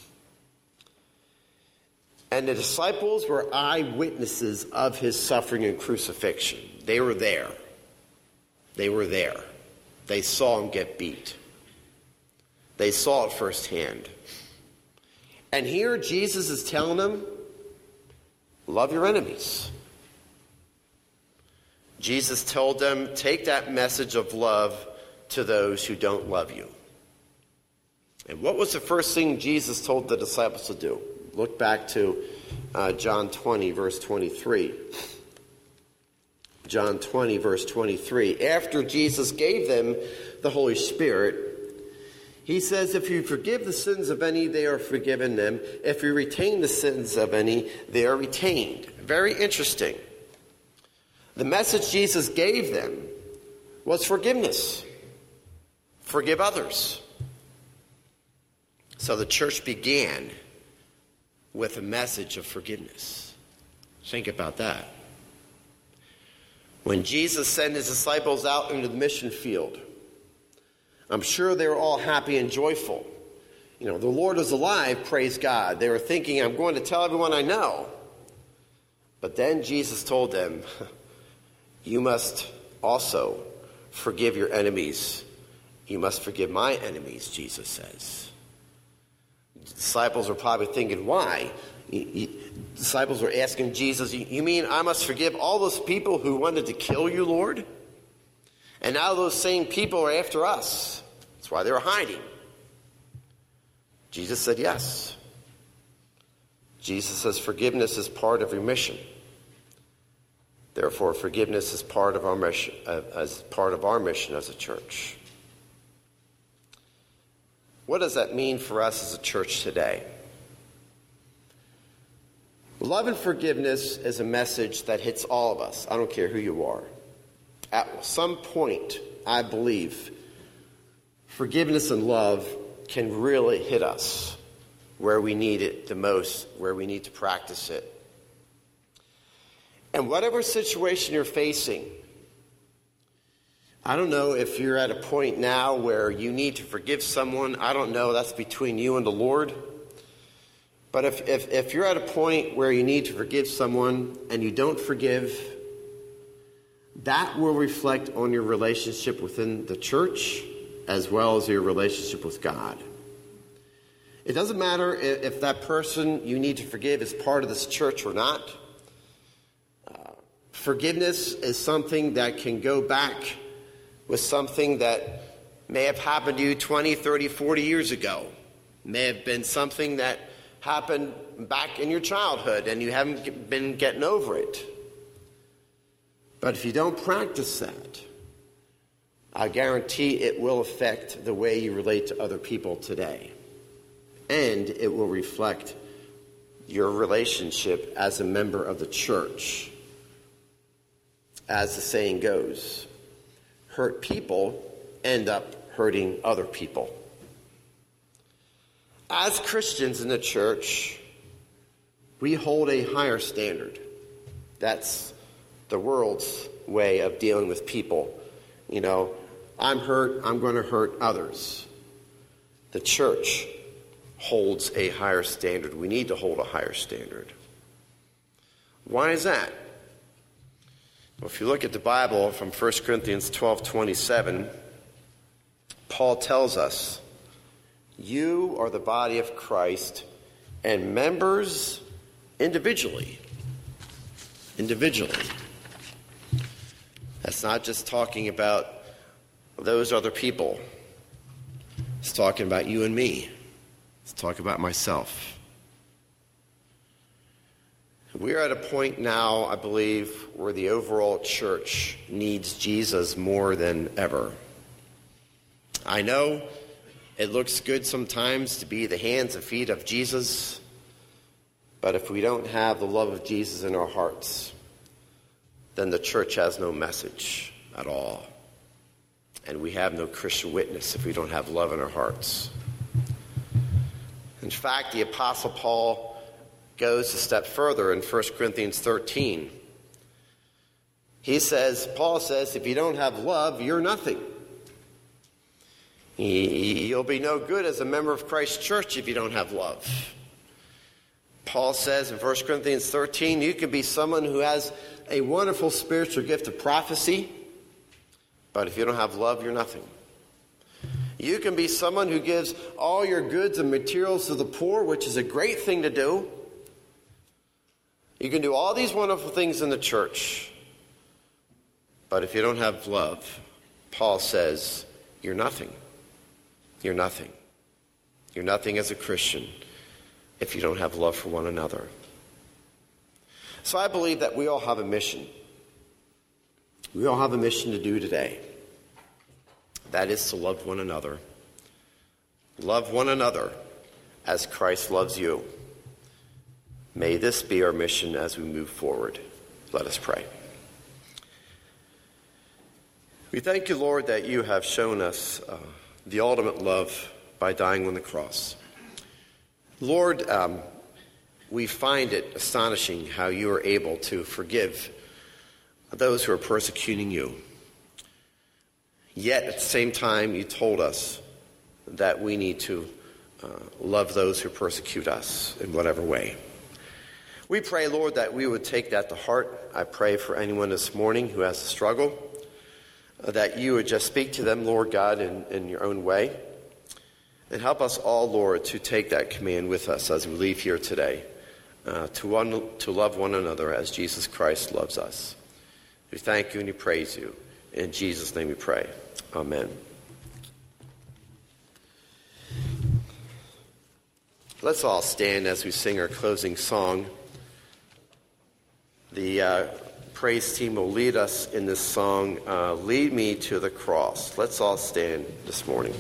And the disciples were eyewitnesses of his suffering and crucifixion. They were there. They were there. They saw him get beat. They saw it firsthand. And here Jesus is telling them, love your enemies. Jesus told them, take that message of love to those who don't love you. And what was the first thing Jesus told the disciples to do? Look back to John 20, verse 23. John 20, verse 23. After Jesus gave them the Holy Spirit, he says, if you forgive the sins of any, they are forgiven them. If you retain the sins of any, they are retained. Very interesting. The message Jesus gave them was forgiveness. Forgive others. So the church began with a message of forgiveness. Think about that. When Jesus sent his disciples out into the mission field, I'm sure they were all happy and joyful. You know, the Lord is alive, praise God. They were thinking, I'm going to tell everyone I know. But then Jesus told them, you must also forgive your enemies. You must forgive my enemies, Jesus says. The disciples were probably thinking, why? Disciples were asking Jesus, you mean I must forgive all those people who wanted to kill you, Lord? And now those same people are after us. That's why they were hiding. Jesus said yes. Jesus says forgiveness is part of your mission. Therefore, forgiveness is part of our mission, as a church. What does that mean for us as a church today? Love and forgiveness is a message that hits all of us. I don't care who you are. At some point, I believe, forgiveness and love can really hit us where we need it the most, where we need to practice it. And whatever situation you're facing, I don't know if you're at a point now where you need to forgive someone. I don't know. That's between you and the Lord. But if you're at a point where you need to forgive someone and you don't forgive, that will reflect on your relationship within the church as well as your relationship with God. It doesn't matter if that person you need to forgive is part of this church or not. Forgiveness is something that can go back with something that may have happened to you 20, 30, 40 years ago. May have been something that happened back in your childhood and you haven't been getting over it. But if you don't practice that, I guarantee it will affect the way you relate to other people today. And it will reflect your relationship as a member of the church. As the saying goes, hurt people end up hurting other people. As Christians in the church, we hold a higher standard. That's the world's way of dealing with people. You know, I'm hurt, I'm going to hurt others. The church holds a higher standard. We need to hold a higher standard. Why is that? Well, if you look at the Bible from 1 Corinthians 12:27, Paul tells us, you are the body of Christ and members individually. Individually. That's not just talking about those other people. It's talking about you and me. It's talking about myself. We're at a point now, I believe, where the overall church needs Jesus more than ever. I know it looks good sometimes to be the hands and feet of Jesus, but if we don't have the love of Jesus in our hearts, then the church has no message at all. And we have no Christian witness if we don't have love in our hearts. In fact, the Apostle Paul goes a step further in 1 Corinthians 13. Paul says, if you don't have love, you're nothing. You'll be no good as a member of Christ's church if you don't have love. Paul says in 1 Corinthians 13, you can be someone who has a wonderful spiritual gift of prophecy, but if you don't have love, you're nothing. You can be someone who gives all your goods and materials to the poor, which is a great thing to do. You can do all these wonderful things in the church, but if you don't have love, Paul says, you're nothing. You're nothing. You're nothing as a Christian if you don't have love for one another. So I believe that we all have a mission. We all have a mission to do today. That is to love one another. Love one another as Christ loves you. May this be our mission as we move forward. Let us pray. We thank you, Lord, that you have shown us the ultimate love by dying on the cross. Lord, we find it astonishing how you are able to forgive those who are persecuting you. Yet at the same time, you told us that we need to love those who persecute us in whatever way. We pray, Lord, that we would take that to heart. I pray for anyone this morning who has a struggle, that you would just speak to them, Lord God, in your own way. And help us all, Lord, to take that command with us as we leave here today, to love one another as Jesus Christ loves us. We thank you and we praise you. In Jesus' name we pray. Amen. Let's all stand as we sing our closing song. The praise team will lead us in this song, Lead Me to the Cross. Let's all stand this morning.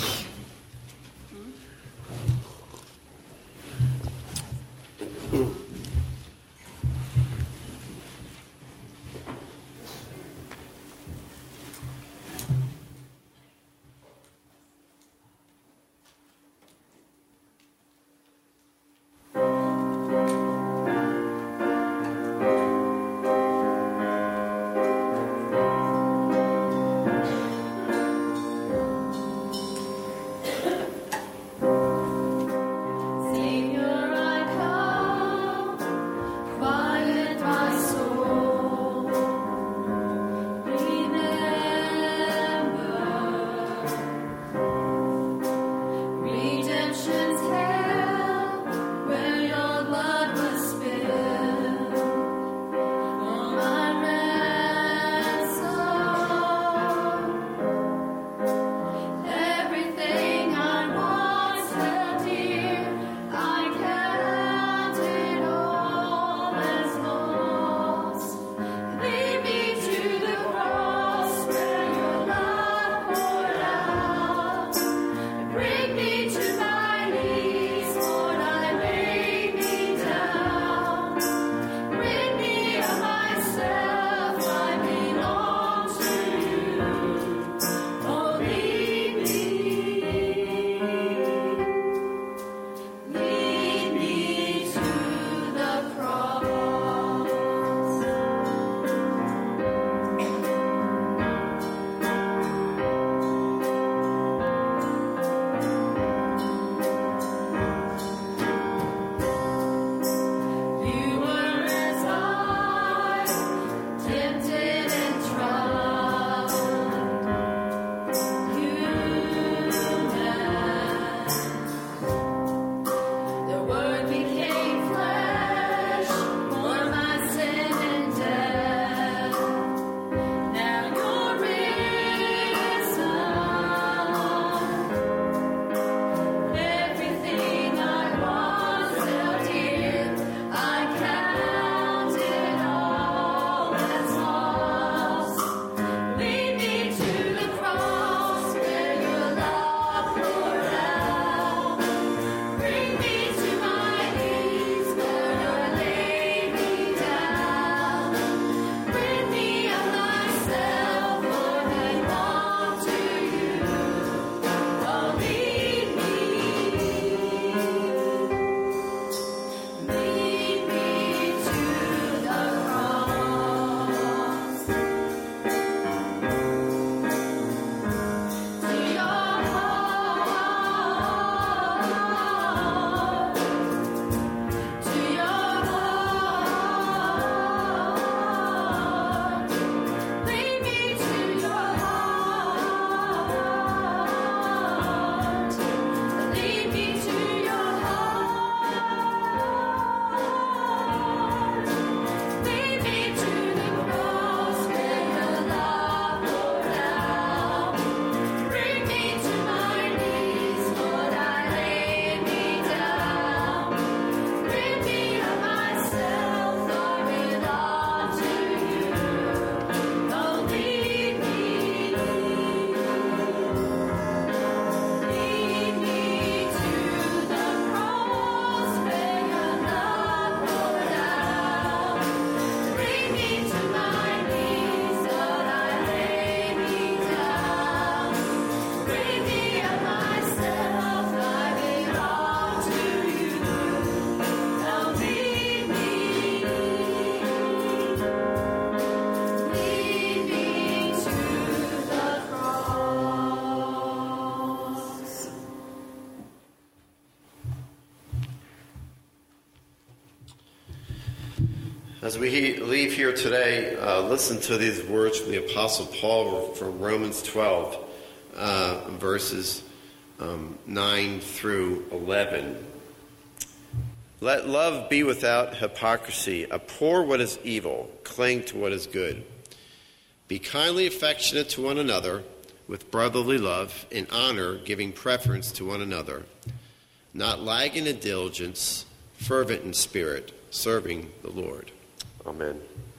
As we leave here today, listen to these words from the Apostle Paul from Romans 12, verses 9 through 11. Let love be without hypocrisy. Abhor what is evil. Cling to what is good. Be kindly affectionate to one another with brotherly love, in honor, giving preference to one another, not lagging in diligence, fervent in spirit, serving the Lord. Amen.